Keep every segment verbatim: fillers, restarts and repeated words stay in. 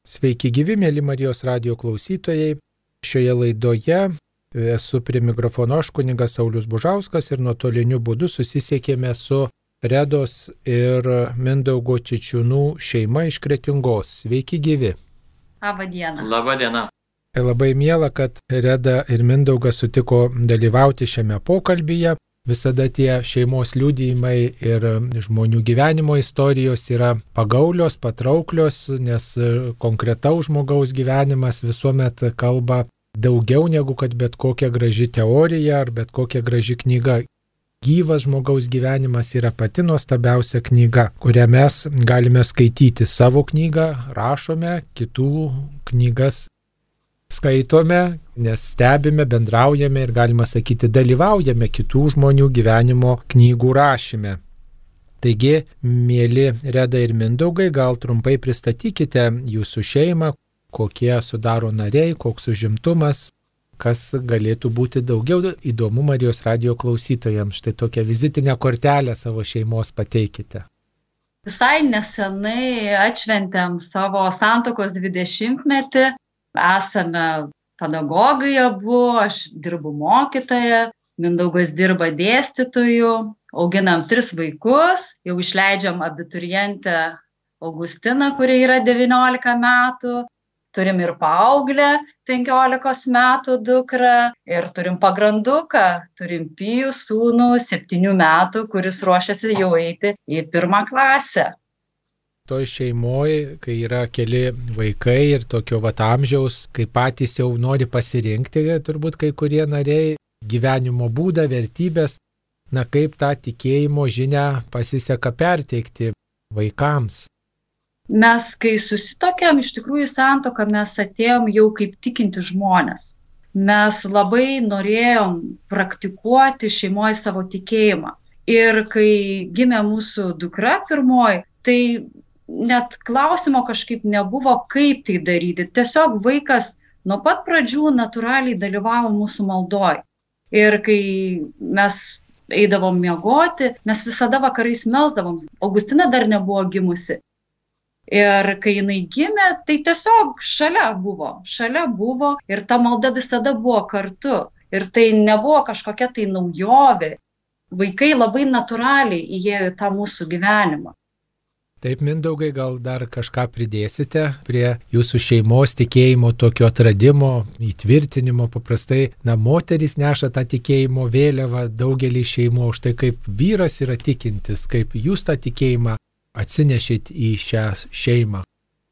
Sveiki gyvi, mėly Marijos radijo klausytojai. Šioje laidoje esu prie mikrofono aš, kunigas Saulius Bužauskas, ir nuotoliniu būdu susisiekėme su Redos ir Mindaugo Čičiūnų šeima iš Kretingos. Sveiki gyvi. Labą dieną. Labą dieną. Labai miela, kad Reda ir Mindaugas sutiko dalyvauti šiame pokalbyje. Visada tie šeimos liudijimai ir žmonių gyvenimo istorijos yra pagaulios, patrauklios, nes konkretaus žmogaus gyvenimas visuomet kalba daugiau negu kad bet kokia graži teorija ar bet kokia graži knyga. Gyvas žmogaus gyvenimas yra pati nuostabiausia knyga, kurią mes galime skaityti. Savo knygą rašome, kitų knygas skaitome, nes stebime, bendraujame ir, galima sakyti, dalyvaujame kitų žmonių gyvenimo knygų rašyme. Taigi, mėly Reda ir Mindaugai, gal trumpai pristatykite jūsų šeimą, kokie sudaro nariai, koks užimtumas, kas galėtų būti daugiau įdomu Marijos radijo klausytojams. Štai tokią vizitinę kortelę savo šeimos pateikite. Visai nesenai atšventėm savo santuokos dvidešimtmetį. Esame pedagogai abu, aš dirbu mokytoja, Mindaugas dirba dėstytoju, auginam tris vaikus, jau išleidžiam abiturientę Augustiną, kuri yra devyniolika metų, turim ir paauglę penkiolikos metų dukrą ir turim pagranduką, turim Pijų sūnų septynių metų, kuris ruošiasi jau eiti į pirmą klasę. Toj šeimoje, kai yra keli vaikai ir tokio vat amžiaus, kai patys jau nori pasirinkti, turbūt kai kurie nariai, gyvenimo būdą, vertybės, na kaip tą tikėjimo žinią pasiseka perteikti vaikams. Mes, kai susitokėm, iš tikrųjų santuoką mes atėjom jau kaip tikinti žmonės. Mes labai norėjom praktikuoti šeimoje savo tikėjimą. Ir kai gimė mūsų dukra pirmoji, tai net klausimo kažkaip nebuvo, kaip tai daryti. Tiesiog vaikas nuo pat pradžių natūraliai dalyvavo mūsų maldoj. Ir kai mes eidavom miegoti, mes visada vakarais melsdavom. Augustina dar nebuvo gimusi. Ir kai jinai gimė, tai tiesiog šalia buvo. Šalia buvo ir ta malda visada buvo kartu. Ir tai nebuvo kažkokia tai naujovė. Vaikai labai natūraliai įėjo į tą mūsų gyvenimą. Taip, Mindaugai, gal dar kažką pridėsite prie jūsų šeimos tikėjimo tokio atradimo, įtvirtinimo. Paprastai, na, moteris neša tą tikėjimo vėliavą daugelį šeimų, už tai kaip vyras yra tikintis, kaip jūs tą tikėjimą atsinešit į šią šeimą.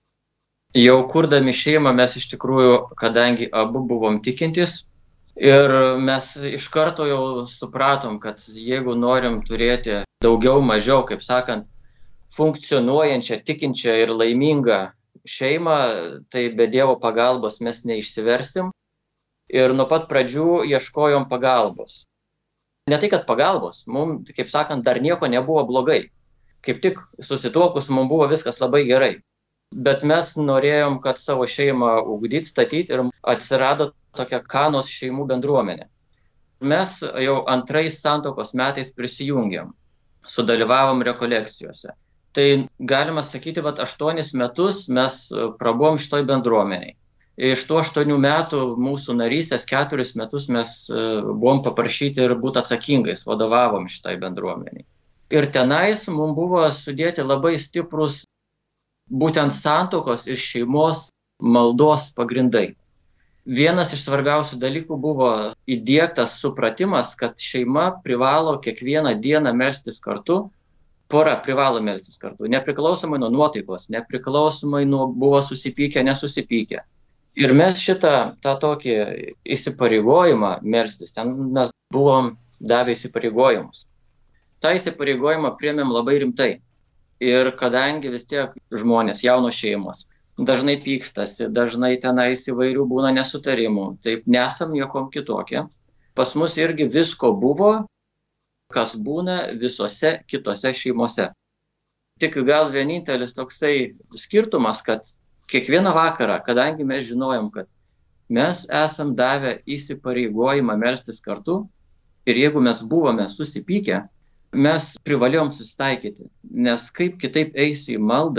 Jau kurdami šeimą mes iš tikrųjų, kadangi abu buvom tikintis, ir mes iš karto jau supratom, kad jeigu norim turėti daugiau, mažiau, kaip sakant, funkcionuojančią, tikinčią ir laimingą šeimą, tai be Dievo pagalbos mes neišsiversim. Ir nuo pat pradžių ieškojom pagalbos. Ne tai, kad pagalbos, mums, kaip sakant, dar nieko nebuvo blogai. Kaip tik susituokus mums buvo viskas labai gerai. Bet mes norėjom, kad savo šeimą ugdyti, statyti, ir atsirado tokia Kanos šeimų bendruomenė. Mes jau antrais santuokos metais prisijungėm, sudalyvavom rekolekcijose. Tai galima sakyti, kad aštuonis metus mes prabuvom šitoj bendruomeniai. Iš tų aštuonių metų mūsų narystės keturis metus mes buvom paprašyti ir būti atsakingais, vadovavom šitai bendruomeniai. Ir tenais mums buvo sudėti labai stiprus būtent santuokos ir šeimos maldos pagrindai. Vienas iš svarbiausių dalykų buvo įdiegtas supratimas, kad šeima privalo kiekvieną dieną melstis kartu. Pora privalo melstis kartu, nepriklausomai nuo nuotaikos, nepriklausomai nuo buvo susipykę, nesusipykę. Ir mes šitą tą tokį įsipareigojimą melstis, ten mes buvom davę įsipareigojimus. tą įsipareigojimą priėmėm labai rimtai. Ir kadangi vis tiek žmonės, jaunos šeimos, dažnai pykstasi, dažnai tenais įvairių būna nesutarimų, taip nesam niekom kitokie. Pas mus irgi visko buvo, kas būna visose kitose šeimose. Tik gal vienintelis toksai skirtumas, kad kiekvieną vakarą, kadangi mes žinojom, kad mes esam davę įsipareigojimą melstis kartu ir jeigu mes buvome susipykę, mes privalėjom susitaikyti, nes kaip kitaip eisi į maldą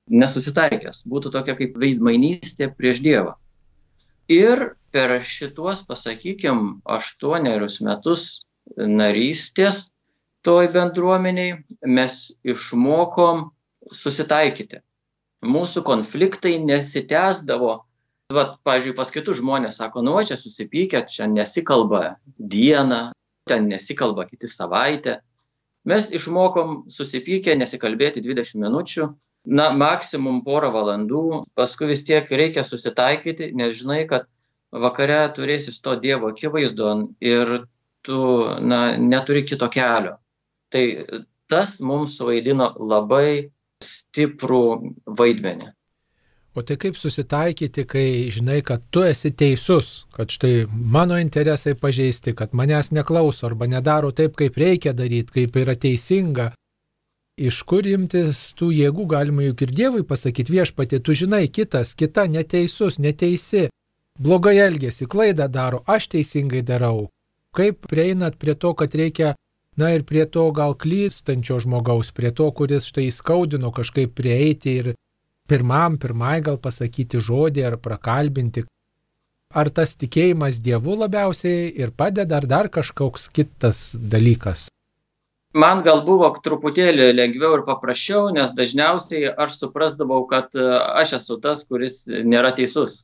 nesusitaikęs, būtų tokia kaip veidmainystė prieš Dievą. Ir per šituos, pasakykim, aštuonerius metus narystės toj bendruomeniai mes išmokom susitaikyti. Mūsų konfliktai nesitęsdavo. Vat, pavyzdžiui, pas kitus žmonės sako, nu, čia susipykę, čia nesikalba dieną, ten nesikalba kiti savaitę. Mes išmokom susipykę, nesikalbėti dvidešimt minučių, na, maksimum porą valandų, paskui vis tiek reikia susitaikyti, nes žinai, kad vakare turėsi sto Dievo akivaizdon ir tu, na, neturi kito kelio. Tai tas mums suvaidino labai stiprų vaidmenį. O tai kaip susitaikyti, kai žinai, kad tu esi teisus, kad štai mano interesai pažeisti, kad manęs neklauso arba nedaro taip, kaip reikia daryti, kaip yra teisinga. Iš kur imtis tų jėgų galima juk ir Dievui pasakyti, Viešpatie, tu žinai, kitas, kita neteisus, neteisi, blogai elgiasi, klaidą daro, aš teisingai darau. Kaip prieinat prie to, kad reikia, na ir prie to gal klystančio žmogaus, prie to, kuris štai skaudino kažkaip prieiti ir pirmam, pirmai gal pasakyti žodį ar prakalbinti. Ar tas tikėjimas Dievu labiausiai ir padeda, ar dar kažkoks kitas dalykas? Man gal buvo truputėlį lengviau ir paprasčiau, nes dažniausiai aš suprasdavau, kad aš esu tas, kuris nėra teisus.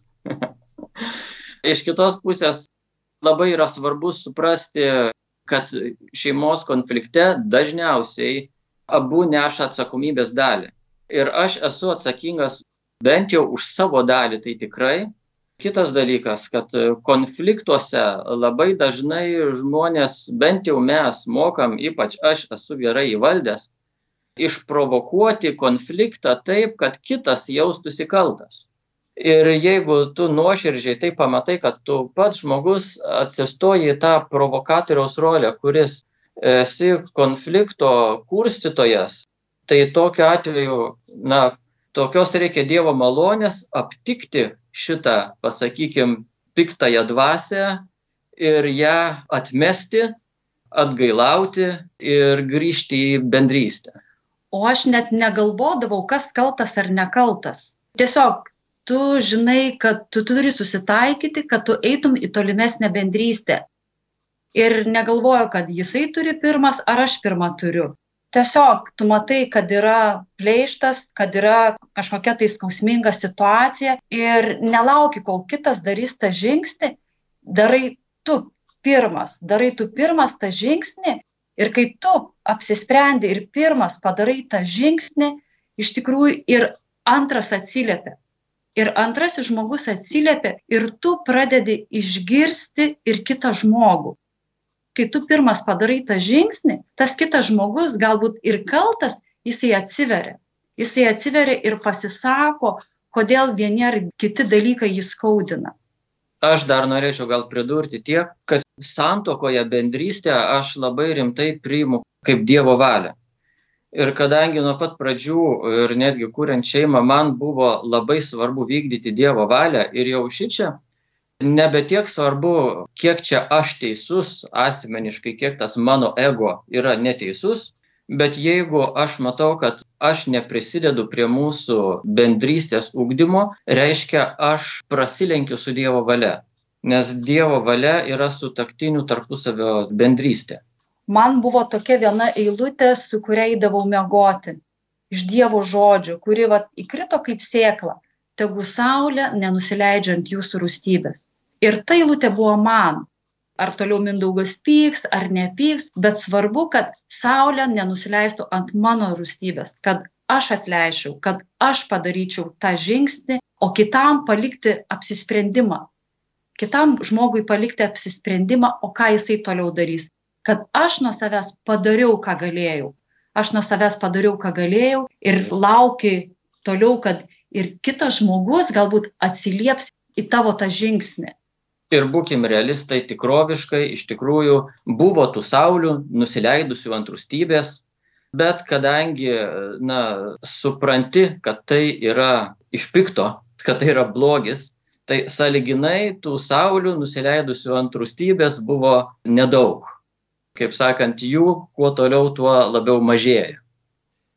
Iš kitos pusės labai yra svarbu suprasti, kad šeimos konflikte dažniausiai abu neša atsakomybės dalį. Ir aš esu atsakingas bent jau už savo dalį, tai tikrai. Kitas dalykas, kad konfliktuose labai dažnai žmonės, bent jau mes mokam, ypač aš esu gerai įvaldęs, išprovokuoti konfliktą taip, kad kitas jaustųsi kaltas. Ir jeigu tu nuoširdžiai tai pamatai, kad tu pats žmogus atsistoji į tą provokatoriaus rolę, kuris esi konflikto kurstytojas, tai tokiu atveju, na, tokios reikia Dievo malonės aptikti šitą, pasakykim, piktąją dvasią ir ją atmesti, atgailauti ir grįžti į bendrystę. O aš net negalvodavau, kas kaltas ar nekaltas. Tiesiog tu žinai, kad tu turi susitaikyti, kad tu eitum į tolimesnę bendrystę. Ir negalvoju, kad jisai turi pirmas ar aš pirmą turiu. Tiesiog tu matai, kad yra pleištas, kad yra kažkokia tai skausminga situacija ir nelauki, kol kitas darys tą žingsnį, darai tu pirmas, darai tu pirmas tą žingsnį ir kai tu apsisprendi ir pirmas padarai tą žingsnį, iš tikrųjų ir antras atsiliepia. Ir antrasis žmogus atsiliepia ir tu pradedi išgirsti ir kitą žmogų. Kai tu pirmas padarai tą žingsnį, tas kitas žmogus galbūt ir kaltas, jisai atsiveria. Jisai atsiveria ir pasisako, kodėl vieni ar kiti dalykai jį skaudina. Aš dar norėčiau gal pridurti tiek, kad santuokoje bendrystę aš labai rimtai priimu kaip Dievo valią. Ir kadangi nuo pat pradžių ir netgi kuriant šeimą, man buvo labai svarbu vykdyti Dievo valią ir jau šičia, nebe tiek svarbu, kiek čia aš teisus asmeniškai, kiek tas mano ego yra neteisus, bet jeigu aš matau, kad aš neprisidedu prie mūsų bendrystės ugdymo, reiškia, aš prasilenkiu su Dievo valia, nes Dievo valia yra sutuoktinių tarpusavio bendrystė. Man buvo tokia viena eilutė, su kuria eidavau miegoti, iš Dievo žodžių, kuri vat, įkrito kaip sėkla, tegu saulė nenusileidžia ant jūsų rūstybės. Ir ta eilutė buvo man. Ar toliau Mindaugas pyks, ar nepyks, bet svarbu, kad saulė nenusileistų ant mano rūstybės, kad aš atleičiau, kad aš padaryčiau tą žingsnį, o kitam palikti apsisprendimą. Kitam žmogui palikti apsisprendimą, o ką jisai toliau darys. Kad aš nuo savęs padariau, ką galėjau. Aš nuo savęs padariau, ką galėjau ir lauki toliau, kad ir kitas žmogus galbūt atsilieps į tavo tą žingsnį. Ir būkim realistai, tikroviškai, iš tikrųjų buvo tų saulių nusileidusių ant rūstybės, bet kadangi, na, supranti, kad tai yra iš pikto, kad tai yra blogis, tai sąlyginai tų saulių nusileidusių ant rūstybės buvo nedaug. Kaip sakant, jų kuo toliau, tuo labiau mažėja.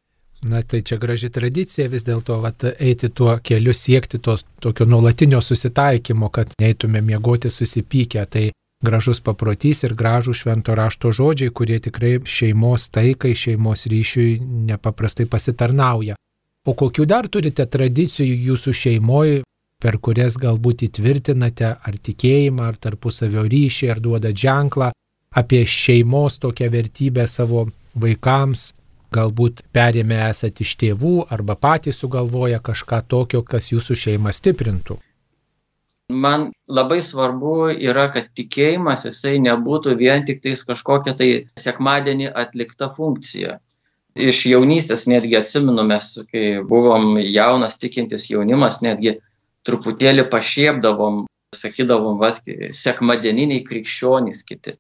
Na tai čia graži tradicija vis dėlto vat, eiti tuo keliu, siekti to tokio nuolatinio susitaikymo, kad neitume miegoti susipykę. Tai gražus paprotys ir gražų švento rašto žodžiai, kurie tikrai šeimos taikai, šeimos ryšiui nepaprastai pasitarnauja. O kokių dar turite tradicijų jūsų šeimoje, per kurias galbūt įtvirtinate ar tikėjimą, ar tarpusavio ryšį, ar duodat ženklą apie šeimos tokią vertybę savo vaikams? Galbūt perėmė esat iš tėvų arba patys sugalvoja kažką tokio, kas jūsų šeimą stiprintų. Man labai svarbu yra, kad tikėjimas jisai nebūtų vien tik tais kažkokia tai sekmadienį atlikta funkcija. Iš jaunystės netgi atsimenu, mes, kai buvom jaunas tikintis jaunimas, netgi truputėlį pašiepdavom, sakydavom, va, sekmadieniniai krikščionys kiti.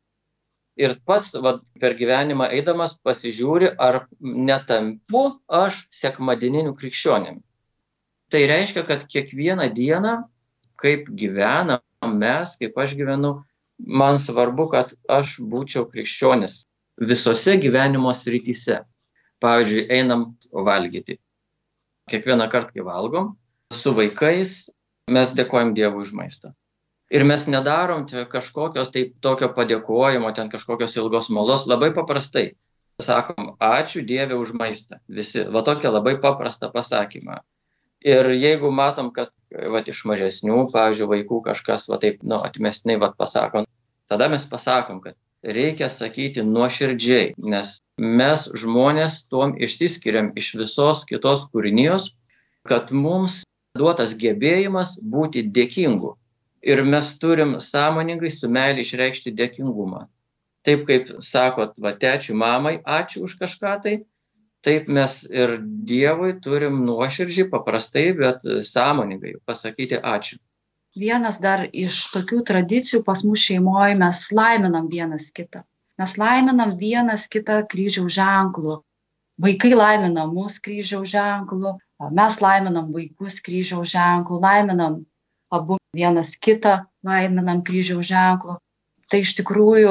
Ir pats va, per gyvenimą eidamas pasižiūri, ar netampu aš sekmadieniniu krikščionimi. Tai reiškia, kad kiekvieną dieną, kaip gyvenam mes, kaip aš gyvenu, man svarbu, kad aš būčiau krikščionis visose gyvenimo srityse. Pavyzdžiui, einam valgyti. Kiekvieną kartą, kai valgom, su vaikais mes dėkojam Dievui už maistą. Ir mes nedarom kažkokios taip tokio padėkojimo, ten kažkokios ilgos malos, labai paprastai. Sakom, ačiū Dieve už maistą. Visi, va tokia labai paprasta pasakymą. Ir jeigu matom, kad va, iš mažesnių, pavyzdžiui, vaikų kažkas va taip, nu, atmestinai va pasakom, tada mes pasakom, kad reikia sakyti nuoširdžiai, nes mes žmonės tuom išsiskiriam iš visos kitos kūrinijos, kad mums duotas gebėjimas būti dėkingu. Ir mes turim sąmoningai su meilė išreikšti dėkingumą. Taip kaip sakot, va tėčiui, mamai, ačiū už kažką tai, taip mes ir Dievui turim nuoširdžiai, paprastai, bet sąmoningai pasakyti ačiū. Vienas dar iš tokių tradicijų pas mus šeimoje, mes laiminam vienas kitą. Mes laiminam vienas kitą kryžiaus ženklu. Vaikai laimina mus kryžiaus ženklu, mes laiminam vaikus kryžiaus ženklu, laiminam abu vienas kitą, laiminam kryžiaus ženklu. Tai iš tikrųjų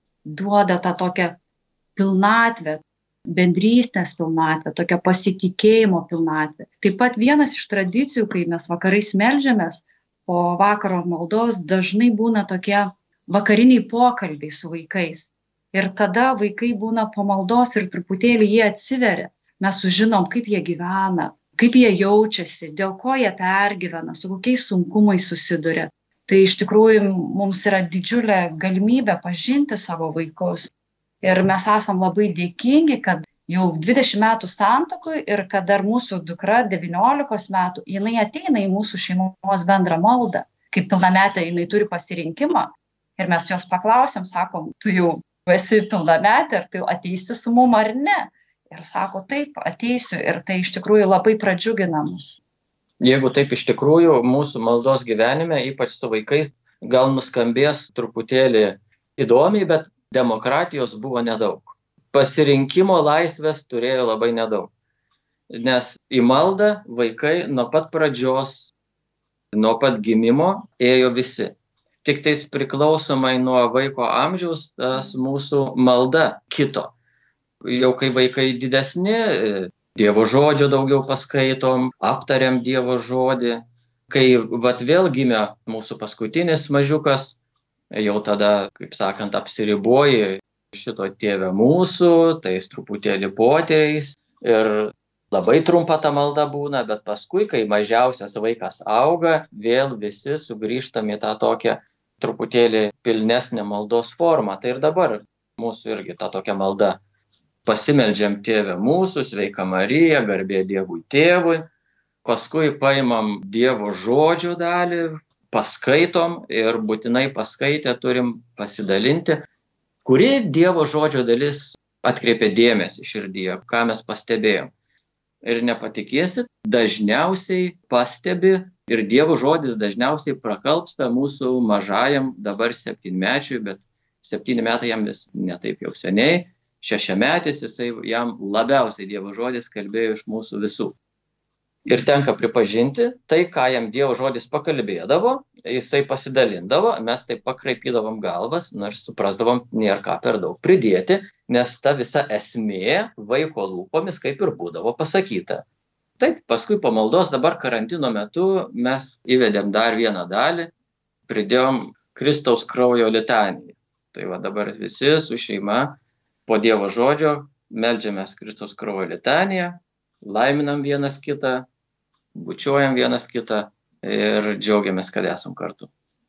duoda tą tokią pilnatvę, bendrystės pilnatvę, tokią pasitikėjimo pilnatvę. Taip pat vienas iš tradicijų, kai mes vakarais meldžiamės, po vakaro maldos dažnai būna tokie vakariniai pokalbiai su vaikais. Ir tada vaikai būna po maldos ir truputėlį jie atsiveria. Mes sužinom, kaip jie gyvena, kaip jie jaučiasi, dėl ko jie pergyvena, su kokiais sunkumais susiduria. Tai iš tikrųjų mums yra didžiulė galimybė pažinti savo vaikus. Ir mes esam labai dėkingi, kad jau dvidešimt metų santuokoj ir kad dar mūsų dukra devyniolikos metų, jinai ateina į mūsų šeimos bendrą maldą. Kaip pilnametė jinai turi pasirinkimą ir mes jos paklausėm, sakom, tu jau esi pilnametė, ar tu ateisi su mum ar ne? Ir sako, taip, ateisiu. Ir tai iš tikrųjų labai pradžiugina mus. Jeigu taip iš tikrųjų mūsų maldos gyvenime, ypač su vaikais, gal nuskambės truputėlį įdomiai, bet demokratijos buvo nedaug. Pasirinkimo laisvės turėjo labai nedaug. Nes į maldą vaikai nuo pat pradžios, nuo pat gimimo ėjo visi. Tik tais priklausomai nuo vaiko amžiaus tas mūsų malda kito. Jau kai vaikai didesni, Dievo žodžio daugiau paskaitom, aptariam Dievo žodį. Kai vat vėl gimė mūsų paskutinis mažiukas, jau tada, kaip sakant, apsiriboji šito tėve mūsų, tais truputėlį poteriais. Ir labai trumpa ta malda būna, bet paskui, kai mažiausias vaikas auga, vėl visi sugrįžtam į tą tokią truputėlį pilnesnę maldos formą. Tai ir dabar mūsų irgi ta tokia malda. Pasimeldžiam tėve mūsų, sveika Marija, garbė Dievui tėvui, paskui paimam Dievo žodžio dalį, paskaitom ir būtinai paskaitę turim pasidalinti, kuri Dievo žodžio dalis atkreipia dėmesį širdyje, ką mes pastebėjom. Ir nepatikėsit, dažniausiai pastebi ir Dievo žodis dažniausiai prakalbsta mūsų mažajam dabar septynmečiui, bet septyni metai jam vis netaip jau seniai. Šešiametis jisai jam labiausiai Dievo žodis kalbėjo iš mūsų visų. Ir tenka pripažinti, tai, ką jam Dievo žodis pakalbėdavo, jisai pasidalindavo, mes taip pakraipydavom galvas, nors suprasdavom, nėra ką per daug pridėti, nes ta visa esmė vaiko lūpomis kaip ir būdavo pasakyta. Taip, paskui po maldos dabar karantino metu mes įvedėm dar vieną dalį, pridėjom Kristaus kraujo litaniją. Tai va dabar visi su šeima po Dievo žodžio meldžiamės Kristaus kraujo litaniją, laiminam vienas kitą, bučiuojam vienas kitą ir džiaugiamės, kad esam kartu.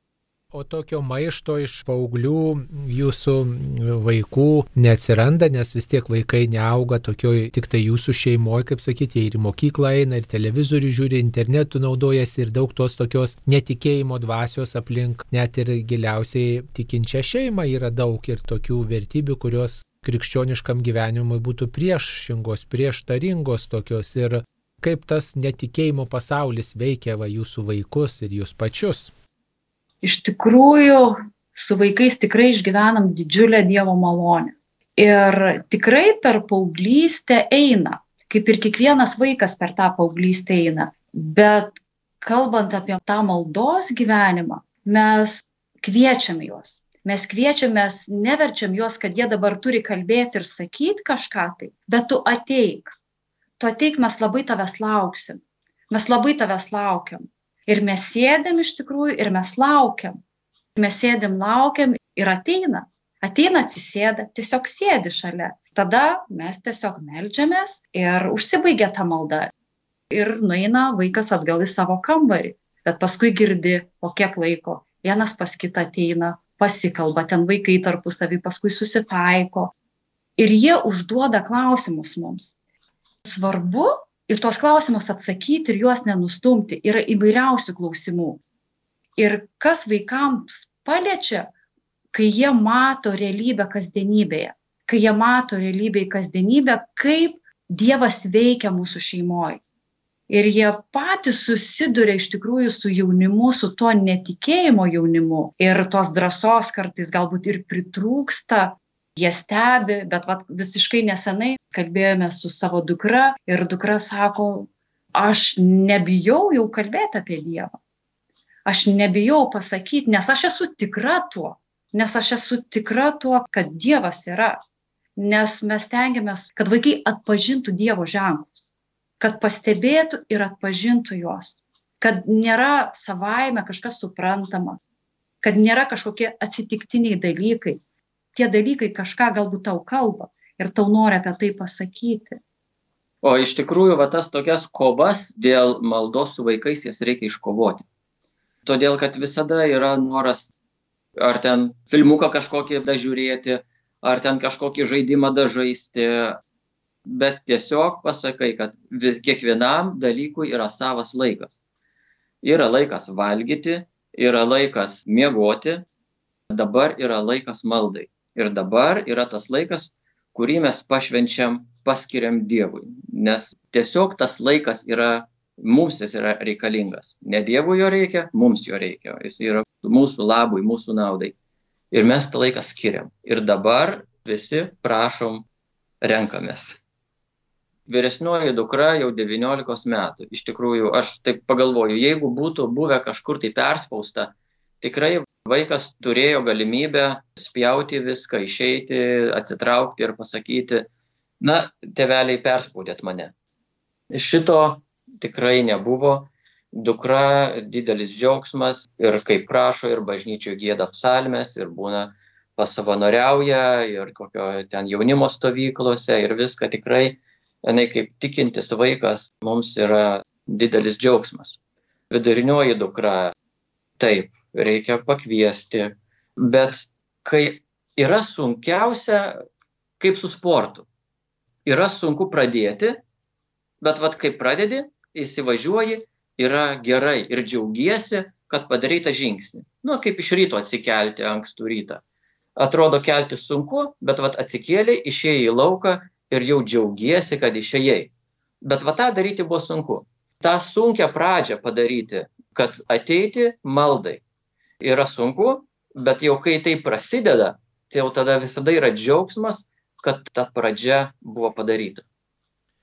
O tokio maišto iš paauglių jūsų vaikų neatsiranda, nes vis tiek vaikai neauga tokioj tik tai jūsų šeimoje, kaip sakyti, ir į mokyklą eina, ir televizorių žiūri, internetu naudojasi, ir daug tos tokios netikėjimo dvasios aplink, net ir giliausiai tikinčią šeimą yra daug ir tokių vertybių, kurios krikščioniškam gyvenimui būtų priešingos, prieštaringos tokios. Ir kaip tas netikėjimo pasaulis veikia va jūsų vaikus ir jūs pačius? Iš tikrųjų, su vaikais tikrai išgyvenam didžiulę Dievo malonę. Ir tikrai per paauglystę eina, kaip ir kiekvienas vaikas per tą paauglystę eina. Bet kalbant apie tą maldos gyvenimą, mes kviečiam juos. Mes kviečiam, mes neverčiam juos, kad jie dabar turi kalbėti ir sakyti kažką tai, bet tu ateik. Tu ateik, mes labai tavęs lauksim. Mes labai tavęs laukiam. Ir mes sėdėm iš tikrųjų ir mes laukiam. Mes sėdėm, laukiam ir ateina. Ateina, atsisėda, tiesiog sėdi šalia. Tada mes tiesiog meldžiamės ir užsibaigia ta malda. Ir nueina vaikas atgal į savo kambarį. Bet paskui girdi, po kiek laiko, vienas pas kitą ateina, pasikalba, ten vaikai tarpusavy, paskui susitaiko. Ir jie užduoda klausimus mums. Svarbu ir tuos klausimus atsakyti ir juos nenustumti. Yra įvairiausių klausimų. Ir kas vaikams paliečia, kai jie mato realybę kasdienybėje, kai jie mato realybėje kasdienybę, kaip Dievas veikia mūsų šeimoje. Ir jie patys susiduria iš tikrųjų su jaunimu, su tuo netikėjimo jaunimu. Ir tos drąsos kartais galbūt ir pritrūksta. Jie stebi, bet vat, visiškai nesenai kalbėjome su savo dukra ir dukra sako, aš nebijau jau kalbėti apie Dievą. Aš nebijau pasakyti, nes aš esu tikra tuo, nes aš esu tikra tuo, kad Dievas yra. Nes mes tengiamės, kad vaikai atpažintų Dievo ženklus, kad pastebėtų ir atpažintų juos, kad nėra savaime kažkas suprantama, kad nėra kažkokie atsitiktiniai dalykai. Tie dalykai kažką galbūt tau kalba ir tau nori apie tai pasakyti. O iš tikrųjų, va, tas tokias kovas dėl maldos su vaikais jas reikia iškovoti. Todėl, kad visada yra noras ar ten filmuką kažkokį dažiūrėti, ar ten kažkokį žaidimą dažaisti, bet tiesiog pasakai, kad kiekvienam dalykui yra savas laikas. Yra laikas valgyti, yra laikas miegoti, dabar yra laikas maldai. Ir dabar yra tas laikas, kurį mes pašvenčiam, paskiriam Dievui. Nes tiesiog tas laikas yra, mums jis yra reikalingas. Ne Dievui jo reikia, mums jo reikia. Jis yra mūsų labui, mūsų naudai. Ir mes tą laiką skiriam. Ir dabar visi prašom, renkamės. Vyresnioji dukra jau devyniolikos metų. Iš tikrųjų, aš taip pagalvoju, jeigu būtų buvę kažkur tai perspausta, tikrai vaikas turėjo galimybę spjauti viską, išeiti, atsitraukti ir pasakyti, na, tėveliai perspaudėt mane. Šito tikrai nebuvo. Dukra didelis džiaugsmas ir kaip prašo ir bažnyčioje gieda psalmes ir būna pasavanoriauja ir kokio ten jaunimo stovyklose ir viską tikrai, jinai kaip tikintis vaikas, mums yra didelis džiaugsmas. Vidurinioji dukra, taip, reikia pakviesti, bet kai yra sunkiausia, kaip su sportu. Yra sunku pradėti, bet vat kai pradedi, įsivažiuoji, yra gerai ir džiaugiesi, kad padarai tą žingsnį. Nu, kaip iš ryto atsikelti ankstų rytą. Atrodo kelti sunku, bet vat atsikėlė, išėjai į lauką ir jau džiaugiesi, kad išėjai. Bet vat tą daryti buvo sunku. tą sunkią pradžią padaryti, kad ateiti maldai. Yra sunku, bet jau kai tai prasideda, tai jau tada visada yra džiaugsmas, kad ta pradžia buvo padaryta.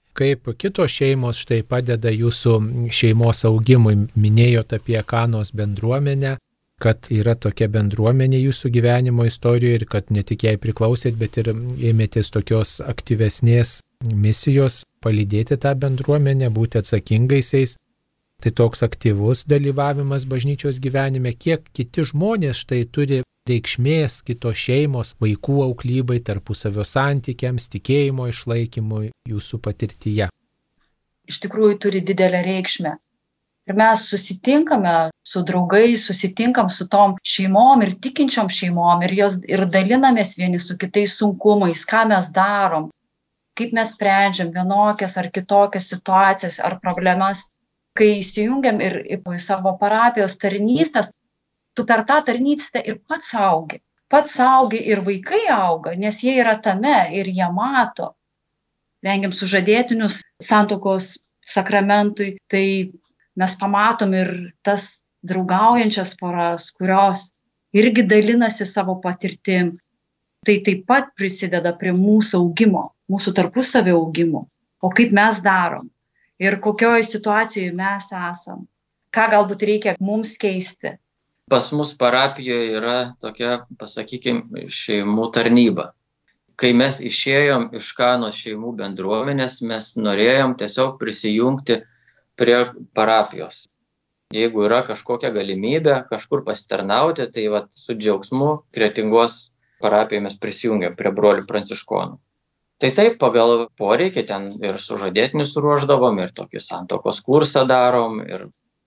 Kaip kitos šeimos štai padeda jūsų šeimos augimui? Minėjote apie Kanos bendruomenę, kad yra tokia bendruomenė jūsų gyvenimo istorijoje ir kad ne tik jai priklausėt, bet ir ėmėtės tokios aktyvesnės misijos palydėti tą bendruomenę, būti atsakingaisiais. Tai toks aktyvus dalyvavimas bažnyčios gyvenime. Kiek kiti žmonės štai turi reikšmės kitos šeimos, vaikų auklybai, tarpusavio santykiams, tikėjimo išlaikymui jūsų patirtyje? Iš tikrųjų turi didelę reikšmę. Ir mes susitinkame su draugais, susitinkam su tom šeimom ir tikinčiom šeimom ir, jos, ir dalinamės vieni su kitais sunkumais, ką mes darom, kaip mes sprendžiam vienokias ar kitokias situacijas ar problemas. Kai įsijungiam ir į savo parapijos tarnystės, tu per tą tarnystę ir pats augi. Pats augi ir vaikai auga, nes jie yra tame ir jie mato. Rengiam sužadėtinius santuokos sakramentui, tai mes pamatom ir tas draugaujančias poras, kurios irgi dalinasi savo patirtim. Tai taip pat prisideda prie mūsų augimo, mūsų tarpusavio augimo. O kaip mes darom? Ir kokioje situacijoje mes esam, ką galbūt reikia mums keisti. Pas mus parapijoje yra tokia, pasakykime, šeimų tarnyba. Kai mes išėjom iš Kanos šeimų bendruomenės, mes norėjom tiesiog prisijungti prie parapijos. Jeigu yra kažkokia galimybė kažkur pasitarnauti, tai vat, su džiaugsmu Kretingos parapijoje mes prisijungėm prie brolių pranciškonų. Tai taip, pagal poreikį ten ir sužadėtinius ruošdavom, ir tokį santuokos kursą darom, ir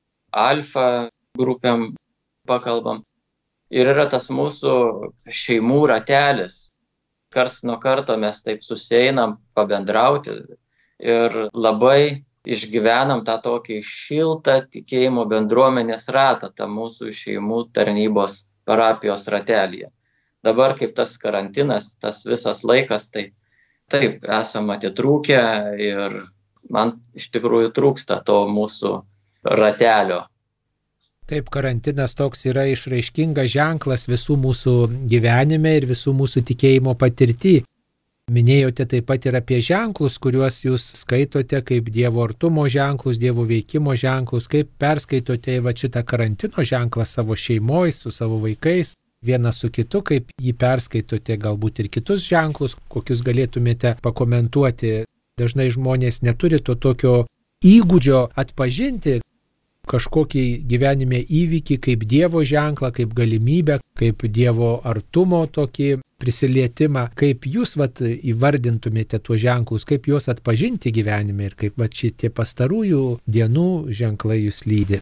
alfa grupėm pakalbam. Ir yra tas mūsų šeimų ratelis. Karts nuo karto mes taip suseinam pabendrauti ir labai išgyvenam tą tokį šiltą tikėjimo bendruomenės ratą, tą mūsų šeimų tarnybos parapijos ratelyje. Dabar kaip tas karantinas, tas visas laikas, tai taip, esam atitrūkę ir man iš tikrųjų trūksta to mūsų ratelio. Taip, karantinas toks yra išraiškingas ženklas visų mūsų gyvenime ir visų mūsų tikėjimo patirtį. Minėjote taip pat ir apie ženklus, kuriuos jūs skaitote kaip Dievo artumo ženklus, Dievo veikimo ženklus, kaip perskaitote va šitą karantino ženklą savo šeimoje, su savo vaikais. Vienas su kitu, kaip jį perskaitote, galbūt ir kitus ženklus, kokius galėtumėte pakomentuoti. Dažnai žmonės neturi to tokio įgūdžio atpažinti kažkokį gyvenime įvykį kaip Dievo ženklą, kaip galimybę, kaip Dievo artumo tokį prisilietimą. Kaip jūs vat, įvardintumėte tuos ženklus, kaip juos atpažinti gyvenime ir kaip vat, šitie pastarųjų dienų ženklai jūs lydi?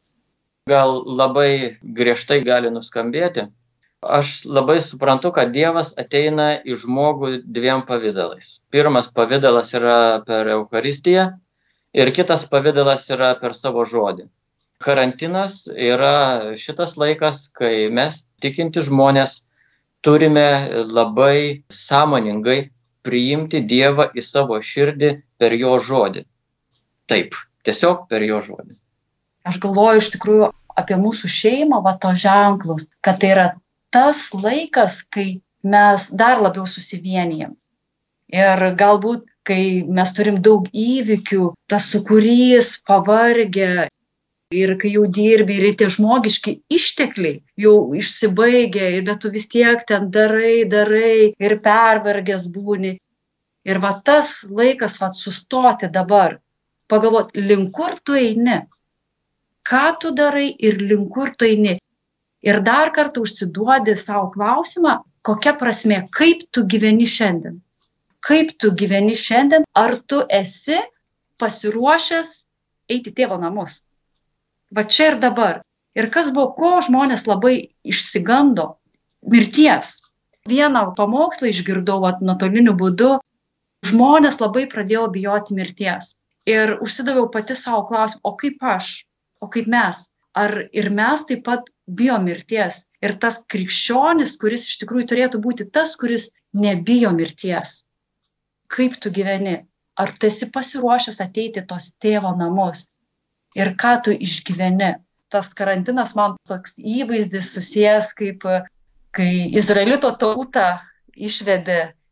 Gal labai griežtai gali nuskambėti. Aš labai suprantu, kad Dievas ateina į žmogų dviem pavydalais. Pirmas pavydalas yra per Eucharistiją ir kitas pavydalas yra per savo žodį. Karantinas yra šitas laikas, kai mes tikinti žmonės turime labai sąmoningai priimti Dievą į savo širdį per jo žodį. Taip, tiesiog per jo žodį. Aš galvoju iš tikrųjų apie mūsų šeimą, va to ženklus, kad tai yra tas laikas, kai mes dar labiau susivienijam. Ir galbūt, kai mes turim daug įvykių, tas sukūrys pavargę ir kai jau dirbi ir tie žmogiški ištekliai jau išsibaigia, bet tu vis tiek ten darai, darai ir pervargęs būni. Ir va tas laikas va sustoti dabar, pagalvoti, link kur tu eini. Ką tu darai ir link kur tu eini. Ir dar kartą užsiduodi savo klausimą, kokia prasmė, kaip tu gyveni šiandien. Kaip tu gyveni šiandien, ar tu esi pasiruošęs eiti tėvo namus. Va čia ir dabar. Ir kas buvo, ko žmonės labai išsigando? Mirties. Vieną pamokslą išgirdau at, nuotoliniu būdu, žmonės labai pradėjo bijoti mirties. Ir užsidaviau pati savo klausimą, o kaip aš? O kaip mes? Ar ir mes taip pat bijo mirties? Ir tas krikščionis, kuris iš tikrųjų turėtų būti tas, kuris nebijo mirties. Kaip tu gyveni? Ar tu esi pasiruošęs ateiti tos tėvo namus? Ir ką tu išgyveni? Tas karantinas man toks įvaizdis susijęs, kaip kai Izraelito tautą išvedė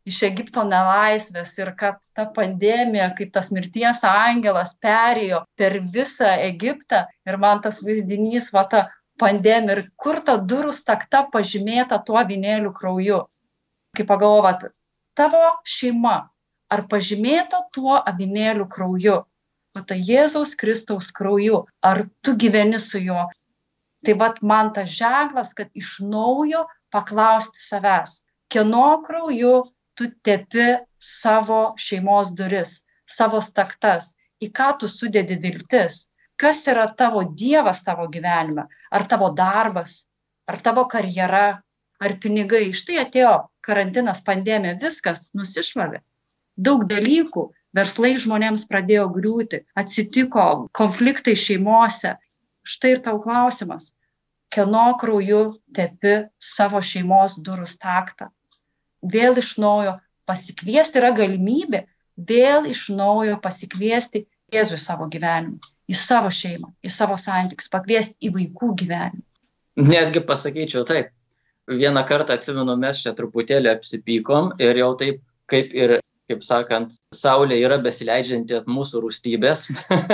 iš Egipto nelaisvės ir kad ta pandemija, kaip tas mirties angelas perėjo per visą Egiptą ir man tas vaizdinys, va ta pandemija ir kur ta durų stakta pažymėta tuo avinėlių krauju. Kaip pagalvot, tavo šeima ar pažymėta tuo avinėlių krauju, va ta Jėzaus Kristaus krauju, ar tu gyveni su juo. Tai vat man tas ženklas, kad iš naujo paklausti savęs, kieno krauju tu tepi savo šeimos duris, savo staktas, į ką tu sudedi viltis, kas yra tavo Dievas tavo gyvenime, ar tavo darbas, ar tavo karjera, ar pinigai. Štai atėjo karantinas, pandemija, viskas nusišlavė. Daug dalykų, verslai žmonėms pradėjo griūti, atsitiko konfliktai šeimose. Štai ir tau klausimas, kieno krauju tepi savo šeimos durų staktą. Vėl iš naujo pasikviesti yra galimybė, vėl iš naujo pasikviesti Jėzų į savo gyvenimą, į savo šeimą, į savo santykius, pakviesti į vaikų gyvenimą. Netgi pasakyčiau taip, vieną kartą atsimenu, mes čia truputėlį apsipykom ir jau taip, kaip ir, kaip sakant, saulė yra besileidžianti ant mūsų rūstybės.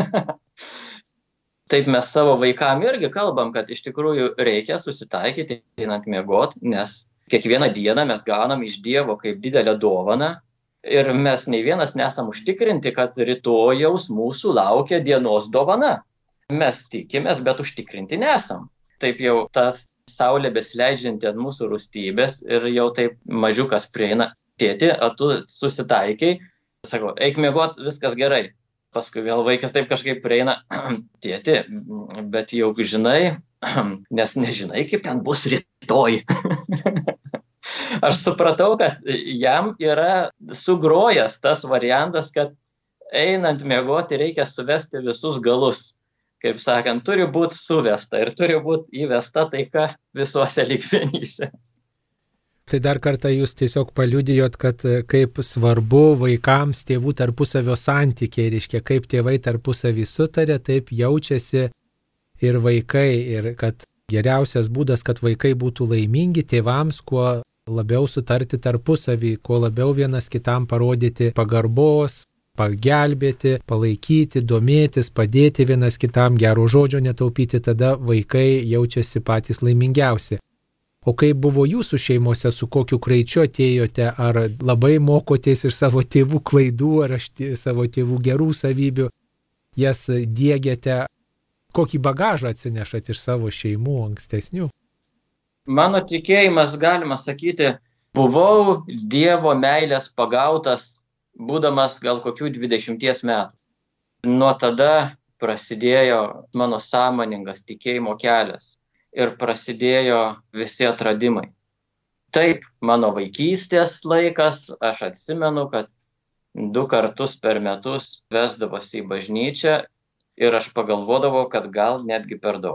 Taip mes savo vaikam irgi kalbam, kad iš tikrųjų reikia susitaikyti, einant miegot, nes kiekvieną dieną mes gaunam iš Dievo kaip didelę dovaną ir mes nei vienas nesam užtikrinti, kad rytojaus mūsų laukia dienos dovana. Mes tikimės, bet užtikrinti nesam. Taip jau ta saulė besileidžianti ant mūsų rūstybės ir jau taip mažiukas prieina, tėti, o tu susitaikiai, sako, eik miegot, viskas gerai. Paskui vėl vaikas taip kažkaip prieina, tėti, bet jau žinai, nes nežinai, kaip ten bus rytoj. Aš supratau, kad jam yra sugrojęs tas variantas, kad einant miegoti reikia suvesti visus galus. Kaip sakant, turi būti suvesta ir turi būti įvesta taika visuose lygmenyse. Tai dar kartą jūs tiesiog paliudijot, kad kaip svarbu vaikams tėvų tarpusavio santykiai, reiškia, kaip tėvai tarpusavį sutarė, taip jaučiasi ir vaikai, ir kad geriausias būdas, kad vaikai būtų laimingi, tėvams kuo labiau sutarti tarpusavį, kuo labiau vienas kitam parodyti pagarbos, pagelbėti, palaikyti, domėtis, padėti vienas kitam, gero žodžio netaupyti, tada vaikai jaučiasi patys laimingiausi. O kaip buvo jūsų šeimose, su kokiu kraičiu atėjote, ar labai mokotės iš savo tėvų klaidų, ar iš savo tėvų gerų savybių, jas diegiate, kokį bagažą atsinešat iš savo šeimų ankstesnių? Mano tikėjimas, galima sakyti, buvau Dievo meilės pagautas, būdamas gal kokių dvidešimties metų. Nuo tada prasidėjo mano sąmoningas tikėjimo kelias. Ir prasidėjo visi atradimai. Taip, mano vaikystės laikas, aš atsimenu, kad du kartus per metus vesdavosi į bažnyčią ir aš pagalvodavau, kad gal netgi per daug.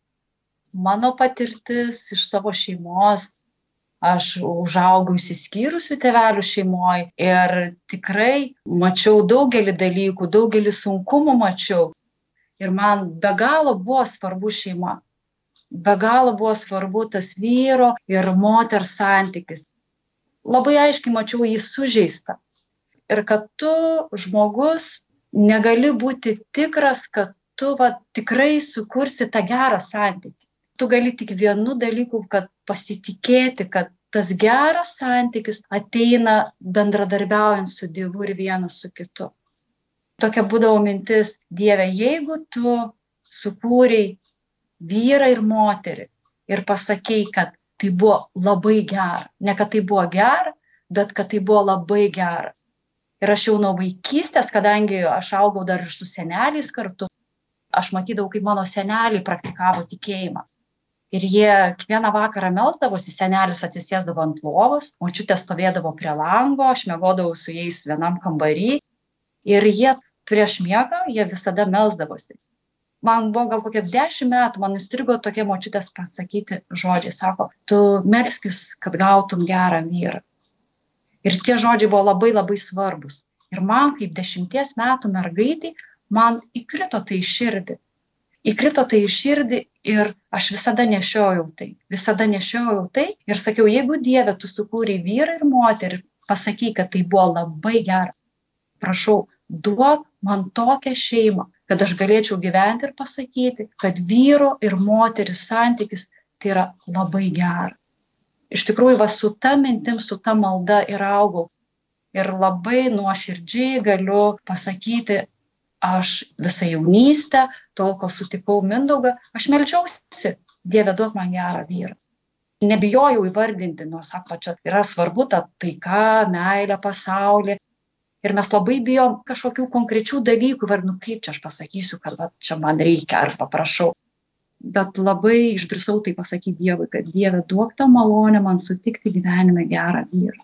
Mano patirtis iš savo šeimos, aš užaugau išsiskyrusių tėvelių šeimoje ir tikrai mačiau daugelį dalykų, daugelį sunkumų mačiau. Ir man be galo buvo svarbu šeima. Be galo buvo svarbu tas vyro ir moters santykis. Labai aiškiai mačiau jį sužeistą. Ir kad tu, žmogus, negali būti tikras, kad tu va, tikrai sukursi tą gerą santykį. Tu gali tik vienu dalyku, kad pasitikėti, kad tas geras santykis ateina bendradarbiaujant su Dievu ir vienas su kitu. Tokia būdavo mintis, Dieve, jeigu tu sukūrei vyrą ir moterį ir pasakei, kad tai buvo labai gera. Ne kad tai buvo gera, bet kad tai buvo labai gera. Ir aš jau nuo vaikystės, kadangi aš augau dar ir su seneliais kartu, aš matydavau, kaip mano seneliai praktikavo tikėjimą. Ir jie kiekvieną vakarą melsdavosi, senelis atsisėsdavo ant lovos, močiutė stovėdavo prie lango, aš miegodavau su jais vienam kambarį. Ir jie prieš miegą, jie visada melsdavosi. Man buvo gal kokie dešimt metų, man įstrigo tokie močiutės pasakyti žodžiai. Sako, tu melskis, kad gautum gerą vyrą. Ir tie žodžiai buvo labai labai svarbus. Ir man kaip dešimties metų mergaitai, man įkrito tai į širdį. Įkrito tai į širdį ir aš visada nešiojau tai. Visada nešiojau tai ir sakiau, jeigu Dieve tu sukūrei vyrą ir moterį, pasakyk, kad tai buvo labai gera. Prašau, duok man tokią šeimą, kad aš galėčiau gyventi ir pasakyti, kad vyro ir moteris santykis tai yra labai gera. Iš tikrųjų, va, su ta mintim, su ta malda ir augau. Ir labai nuoširdžiai galiu pasakyti, aš visą jaunystę, tol, kol sutikau Mindaugą, aš meldžiausi, Dieve, duok man gerą vyrą. Nebijojau įvardinti, nors sako, čia yra svarbu ta taika, meilė pasaulyje. Ir mes labai bijom kažkokių konkrečių dalykų, ir nu kaip čia aš pasakysiu, kad va, čia man reikia ar paprašau. Bet labai išdrįsau tai pasakyti Dievui, kad Dieve, duok tą malonę man sutikti gyvenime gerą vyrą.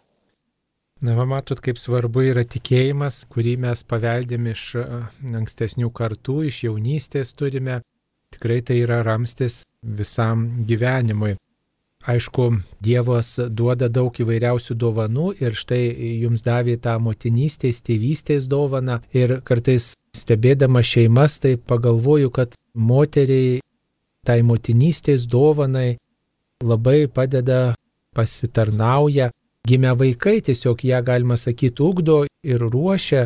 Na, va, matot, kaip svarbu yra tikėjimas, kurį mes paveldėm iš ankstesnių kartų, iš jaunystės turime. Tikrai tai yra ramstis visam gyvenimui. Aišku, Dievas duoda daug įvairiausių dovanų ir štai jums davė tą motinystės, tėvystės dovaną. Ir kartais stebėdama šeimas, tai pagalvoju, kad moteriai tai motinystės dovanai labai padeda, pasitarnauja. Gimę vaikai tiesiog ją, galima sakyti, ugdo ir ruošia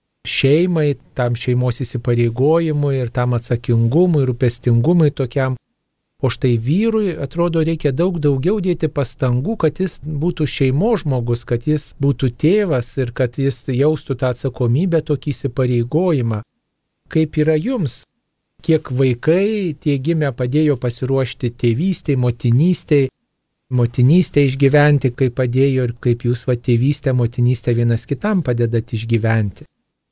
šeimai, tam šeimos įsipareigojimui ir tam atsakingumui, rūpestingumui tokiam. O štai vyrui, atrodo, reikia daug daugiau dėti pastangų, kad jis būtų šeimos žmogus, kad jis būtų tėvas ir kad jis jaustų tą atsakomybę, tokį įsipareigojimą. Kaip yra jums? Kiek vaikai tie gimę padėjo pasiruošti tėvystei, motinystei, motinystę išgyventi, kaip padėjo ir kaip jūs va tėvystę, motinystę vienas kitam padedat išgyventi?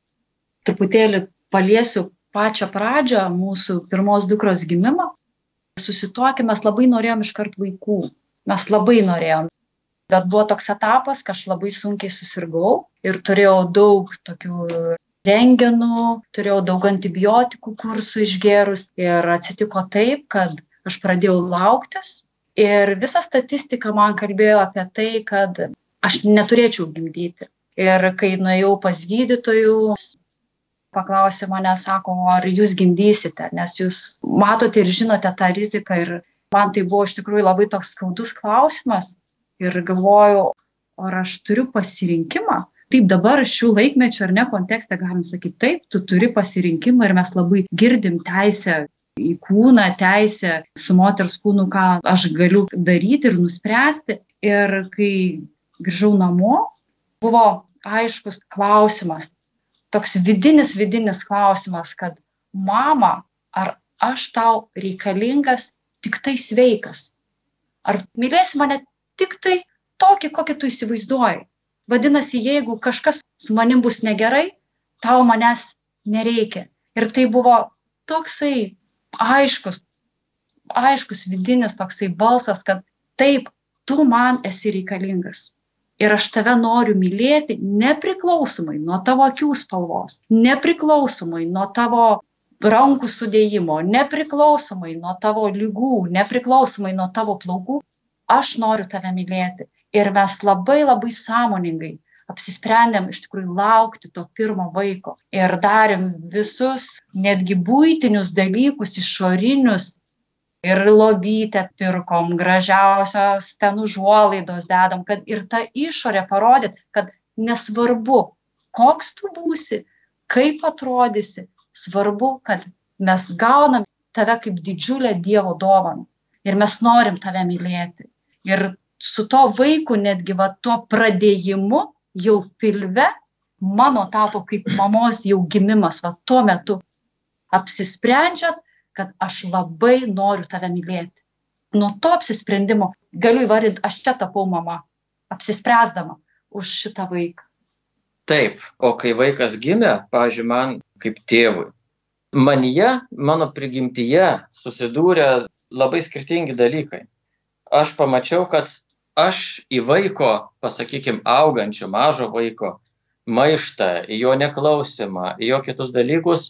Truputėlį paliesiu pačią pradžią mūsų pirmos dukros gimimo. Susituokę mes labai norėjom iškart vaikų. Mes labai norėjom. Bet buvo toks etapas, kad aš labai sunkiai susirgau ir turėjau daug tokių rengenų, turėjau daug antibiotikų kursų išgėrus ir atsitiko taip, kad aš pradėjau lauktis ir visa statistika man kalbėjo apie tai, kad aš neturėčiau gimdyti. Ir kai nuėjau pas gydytojus, paklausė mane, sako, ar jūs gimdysite, nes jūs matote ir žinote tą riziką. Ir man tai buvo iš tikrųjų labai toks skaudus klausimas. Ir galvoju, ar aš turiu pasirinkimą? Taip dabar šių laikmečių ar ne kontekste galim sakyti, taip, tu turi pasirinkimą ir mes labai girdim teisę į kūną, teisę su moters kūnu, ką aš galiu daryti ir nuspręsti. Ir kai grįžau namo, buvo aiškus klausimas. Toks vidinis, vidinis klausimas, kad mama, ar aš tau reikalingas tik tai sveikas? Ar mylėsi mane tik tai tokį, kokį tu įsivaizduoji? Vadinasi, jeigu kažkas su manim bus negerai, tau manęs nereikia. Ir tai buvo toksai aiškus, aiškus vidinis toksai balsas, kad taip, tu man esi reikalingas. Ir aš tave noriu mylėti nepriklausomai nuo tavo akių spalvos, nepriklausomai nuo tavo rankų sudėjimo, nepriklausomai nuo tavo ligų, nepriklausomai nuo tavo plaukų. Aš noriu tave mylėti. Ir mes labai labai sąmoningai apsisprendėm iš tikrųjų laukti to pirmo vaiko. Ir darėm visus netgi buitinius dalykus, išorinius. Ir lobytę pirkom, gražiausios ten užuolaidos dedam, kad ir ta išorė parodyt, kad nesvarbu, koks tu būsi, kaip atrodysi, svarbu, kad mes gaunam tave kaip didžiulę Dievo dovaną ir mes norim tave mylėti. Ir su to vaiku netgi va tuo pradėjimu jau pilve mano tapo kaip mamos jau gimimas va tuo metu. Apsisprendžiat, kad aš labai noriu tave mylėti. Nuo to apsisprendimo galiu įvardinti, aš čia tapau mama, apsispręsdama už šitą vaiką. Taip, o kai vaikas gimė, pavyzdžiui, man kaip tėvui, manyje, mano prigimtyje susidūrė labai skirtingi dalykai. Aš pamačiau, kad aš į vaiko, pasakykim, augančio, mažo vaiko, maištą, į jo neklausimą, į jo kitus dalykus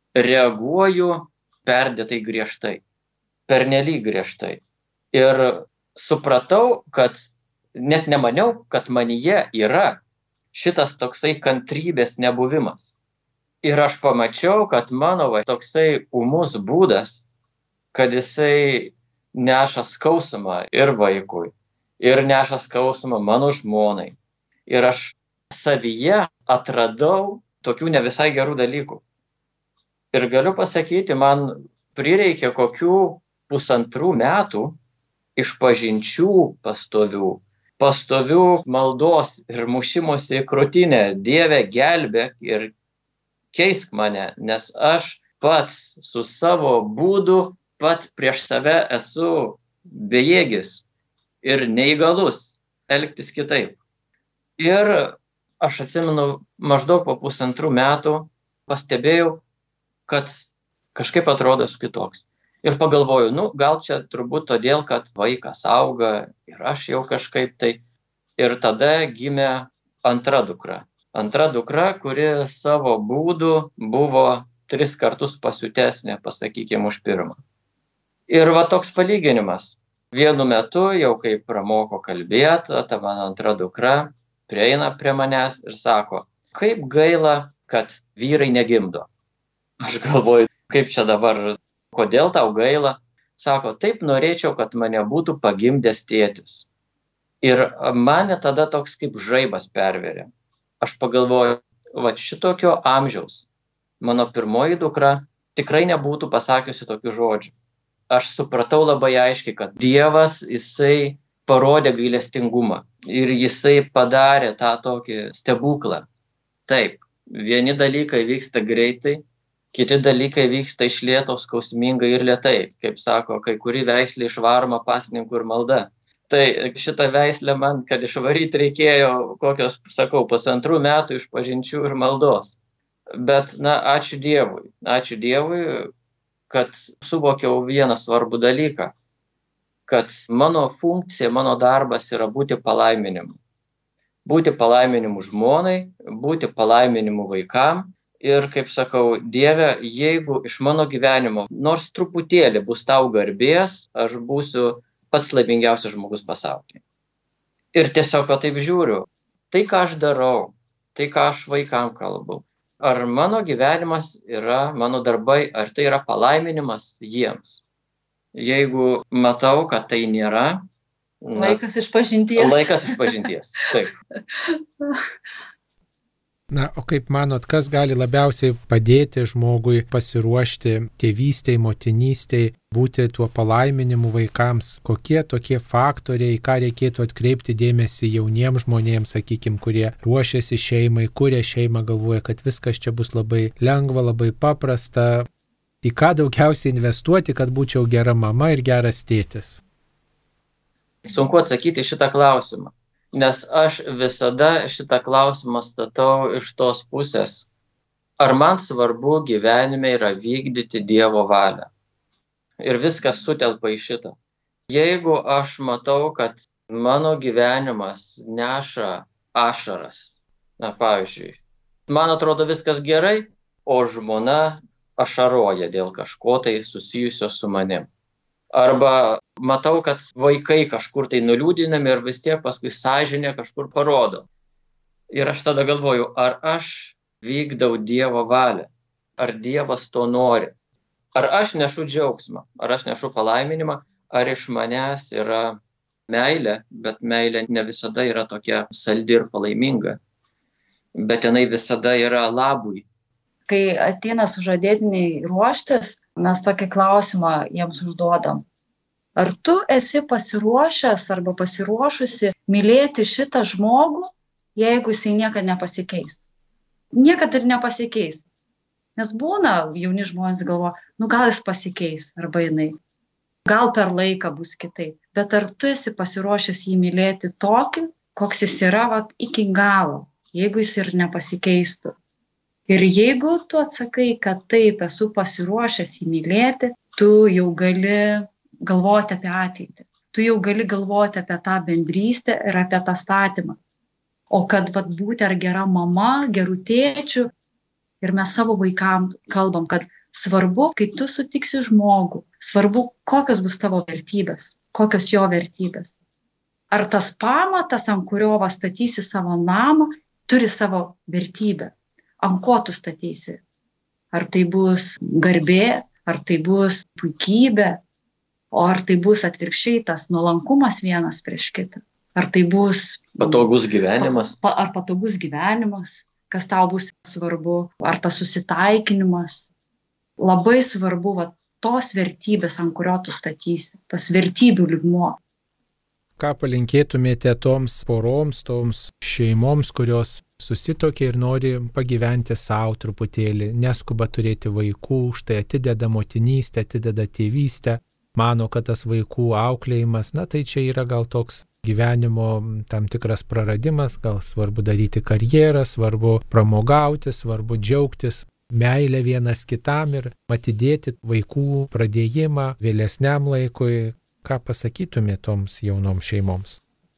reaguoju perdėtai griežtai, pernelyg griežtai. Ir supratau, kad net nemaniau, kad manyje yra šitas toksai kantrybės nebuvimas. Ir aš pamačiau, kad mano va, toksai ūmus būdas, kad jisai neša skausmą ir vaikui, ir neša skausmą mano žmonai, Ir aš savyje atradau tokių ne visai gerų dalykų. Ir galiu pasakyti, man prireikė kokių pusantrų metų išpažinčių pastovių, pastovių maldos ir mušimosi į krūtinę. Dieve, gelbėk ir keisk mane, nes aš pats su savo būdu, pats prieš save esu bejėgis ir neįgalus elgtis kitaip. Ir aš atsimenu, maždaug po pusantrų metų pastebėjau, kad kažkaip atrodo esu kitoks. Ir pagalvoju, nu, gal čia turbūt todėl, kad vaikas auga ir aš jau kažkaip tai. Ir tada gimė antra dukra. Antra dukra, kuri savo būdu buvo tris kartus pasiutesnė, pasakykime, už pirmą. Ir va toks palyginimas. Vienu metu, jau kai pramoko kalbėti, ta mano antra dukra prieina prie manęs ir sako, kaip gaila, kad vyrai negimdo. Aš galvoju, kaip čia dabar, kodėl tau gaila? Sako, taip norėčiau, kad mane būtų pagimdęs tėtis. Ir mane tada toks kaip žaibas perverė. Aš pagalvoju, va šitokio amžiaus mano pirmoji dukra tikrai nebūtų pasakiusi tokių žodžių. Aš supratau labai aiškiai, kad Dievas, jisai parodė gailestingumą ir jisai padarė tą tokį stebuklą. Taip, vieni dalykai vyksta greitai, kiti dalykai vyksta iš lėto, skausmingai ir lėtai. Kaip sako, kai kuri veislė išvaroma pasninkų ir malda. Tai šitą veislę man, kad išvaryti reikėjo kokios, sakau, pusantrų metų išpažinčių ir maldos. Bet, na, ačiū Dievui. Ačiū Dievui, kad suvokiau vieną svarbų dalyką. Kad mano funkcija, mano darbas yra būti palaiminimu. Būti palaiminimu žmonai, būti palaiminimu vaikam. Ir, kaip sakau, Dieve, jeigu iš mano gyvenimo nors truputėlį bus tau garbės, aš būsiu pats laimingiausias žmogus pasaulyje. Ir tiesiog taip žiūriu, tai ką aš darau, tai ką aš vaikam kalbu, ar mano gyvenimas yra, mano darbai, ar tai yra palaiminimas jiems. Jeigu matau, kad tai nėra... Na, laikas išpažinties. Laikas išpažinties, taip. Na, o kaip manot, kas gali labiausiai padėti žmogui pasiruošti tėvystei, motinystei, būti tuo palaiminimu vaikams? Kokie tokie faktoriai, ką reikėtų atkreipti dėmesį jauniems žmonėms, sakykime, kurie ruošiasi šeimai, kuria šeimą, galvoja, kad viskas čia bus labai lengva, labai paprasta. Į ką daugiausiai investuoti, kad būčiau gera mama ir geras tėtis? Sunku atsakyti šitą klausimą. Nes aš visada šitą klausimą statau iš tos pusės, ar man svarbu gyvenime yra vykdyti Dievo valią. Ir viskas sutelpa į šitą. Jeigu aš matau, kad mano gyvenimas neša ašaras, na pavyzdžiui, man atrodo viskas gerai, o žmona ašaroja dėl kažko tai susijusio su manim. Arba matau, kad vaikai kažkur tai nuliūdinami ir vis tiek paskui sąžinė kažkur parodo. Ir aš tada galvoju, ar aš vykdau Dievo valią, ar Dievas to nori, ar aš nešu džiaugsmą, ar aš nešu palaiminimą, ar iš manęs yra meilė, bet meilė ne visada yra tokia saldi ir palaiminga, bet jinai visada yra labui. Kai ateina sužadėtiniai ruoštis, mes tokį klausimą jiems užduodam. Ar tu esi pasiruošęs arba pasiruošusi mylėti šitą žmogų, jeigu jisai niekada nepasikeis? Niekada ir nepasikeis. Nes būna, jauni žmonės galvoja, nu gal jis pasikeis arba jinai. Gal per laiką bus kitaip. Bet ar tu esi pasiruošęs jį mylėti tokį, koks jis yra vat, iki galo, jeigu jis ir nepasikeistų? Ir jeigu tu atsakai, kad taip esu pasiruošęs jį mylėti, tu jau gali galvoti apie ateitį. Tu jau gali galvoti apie tą bendrystę ir apie tą statymą. O kad vat, būti ar gera mama, gerų tėčių, ir mes savo vaikam kalbam, kad svarbu, kai tu sutiksi žmogų, svarbu, kokios bus tavo vertybės, kokios jo vertybės. Ar tas pamatas, ant kurio va statysi savo namą, turi savo vertybę. Ant ko tu statysi? Ar tai bus garbė, ar tai bus puikybė, o ar tai bus atvirkščiai tas nuolankumas vienas prieš kitą. Ar tai bus patogus gyvenimas. Pa, ar patogus gyvenimas, kas tau bus svarbu, ar tas susitaikinimas. Labai svarbu va, tos vertybės, ant kurio tu statysi, tas vertybių lygmuo. Ką palinkėtumėte toms poroms, toms šeimoms, kurios susitokė ir nori pagyventi savo truputėlį, neskuba turėti vaikų, štai atideda motinystę, atideda tėvystę, mano, kad tas vaikų auklėjimas, na tai čia yra gal toks gyvenimo tam tikras praradimas, gal svarbu daryti karjerą, svarbu pramogauti, svarbu džiaugtis meilę vienas kitam ir atidėti vaikų pradėjimą vėlesniam laikui. Ką pasakytumėte toms jaunoms šeimoms?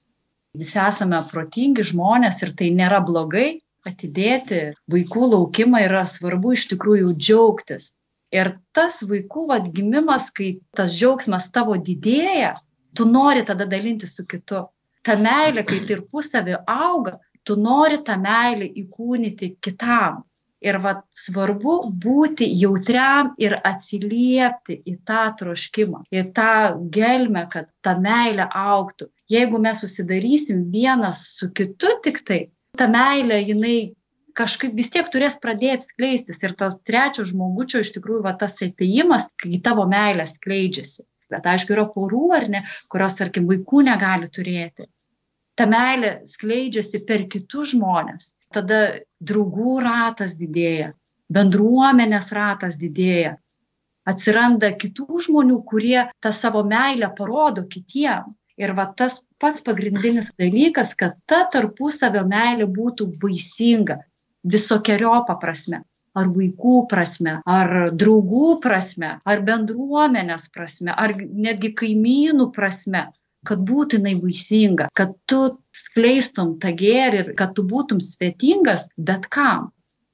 Visi esame protingi žmonės ir tai nėra blogai. Atidėti vaikų laukimą yra svarbu iš tikrųjų džiaugtis. Ir tas vaikų atgimimas, kai tas džiaugsmas tavo didėja, tu nori tada dalinti su kitu. Ta meilė, kai tai ir pusavį auga, tu nori tą meilę įkūnyti kitam. Ir vat svarbu būti jautriam ir atsiliepti į tą troškimą, į tą gelmę, kad ta meilė augtų. Jeigu mes susidarysim vienas su kitu tik tai, ta meilė, jinai kažkaip vis tiek turės pradėti skleistis. Ir tas trečio žmogučio iš tikrųjų va, tas atėjimas, kai tavo meilė skleidžiasi. Bet aišku, yra porų, ar ne, kurios, tarkim, vaikų negali turėti. Ta meilė skleidžiasi per kitus žmonės. Tada draugų ratas didėja, bendruomenės ratas didėja. Atsiranda kitų žmonių, kurie tą savo meilę parodo kitiem. Ir va tas pats pagrindinis dalykas, kad ta tarpusavio meilė būtų vaisinga visokeriopa prasme. Ar vaikų prasme, ar draugų prasme, ar bendruomenės prasme, ar netgi kaimynų prasme. Kad būtų jinai vaisinga, kad tu skleistum tą gėrį ir kad tu būtum svetingas bet kam,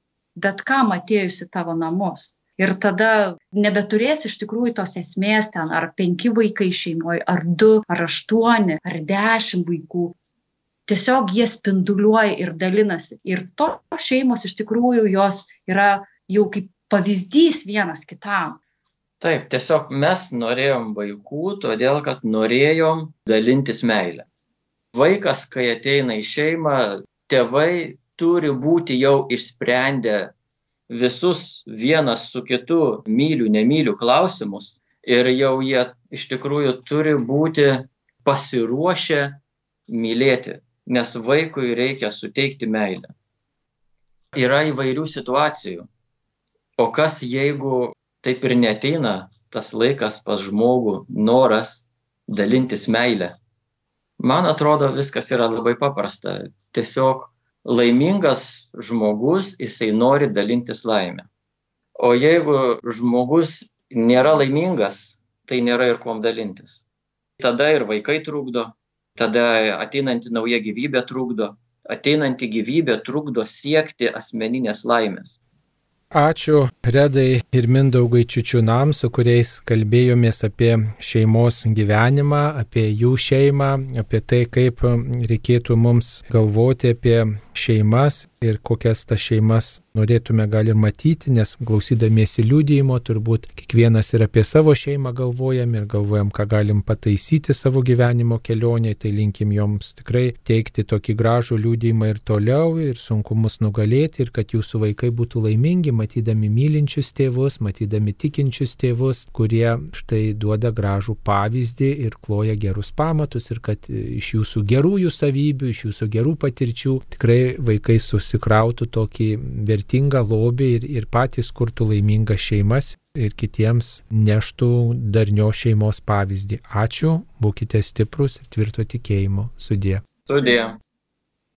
bet kam atėjusi tavo namus. Ir tada nebeturės iš tikrųjų tos esmės ten, ar penki vaikai šeimoje, ar du, ar aštuoni, ar dešimt vaikų. Tiesiog jie spinduliuoja ir dalinasi. Ir to šeimos iš tikrųjų jos yra jau kaip pavyzdys vienas kitam. Taip, tiesiog mes norėjom vaikų, todėl kad norėjom dalintis meilę. Vaikas, kai ateina į šeimą, tėvai turi būti jau išsprendę visus vienas su kitu myliu, nemyliu klausimus ir jau jie iš tikrųjų turi būti pasiruošę mylėti, nes vaikui reikia suteikti meilę. Yra įvairių situacijų, o kas jeigu taip ir neateina tas laikas pas žmogų, noras dalintis meilę. Man atrodo, viskas yra labai paprasta. Tiesiog laimingas žmogus, jisai nori dalintis laimę. O jeigu žmogus nėra laimingas, tai nėra ir kuom dalintis. Tada ir vaikai trukdo, tada ateinanti nauja gyvybė trukdo, ateinanti gyvybė trukdo siekti asmeninės laimės. Ačiū Redai ir Mindaugai Čiučiūnams, su kuriais kalbėjomės apie šeimos gyvenimą, apie jų šeimą, apie tai, kaip reikėtų mums galvoti apie šeimas ir kokias tas šeimas norėtume gal ir matyti, nes klausydamiesi liudijimo turbūt kiekvienas ir apie savo šeimą galvojam ir galvojam, ką galim pataisyti savo gyvenimo kelionėje, tai linkim joms tikrai teikti tokį gražų liudijimą ir toliau ir sunkumus nugalėti ir kad jūsų vaikai būtų laimingi, matydami mylinčius tėvus, matydami tikinčius tėvus, kurie štai duoda gražų pavyzdį ir kloja gerus pamatus ir kad iš jūsų gerųjų savybių, iš jūsų gerų patirčių tikrai vaikai susikrautų tokį vertingą lobį ir, ir patys kurtų laimingas šeimas ir kitiems neštų darnios šeimos pavyzdį. Ačiū, būkite stiprus ir tvirto tikėjimo. Sudie. Sudie.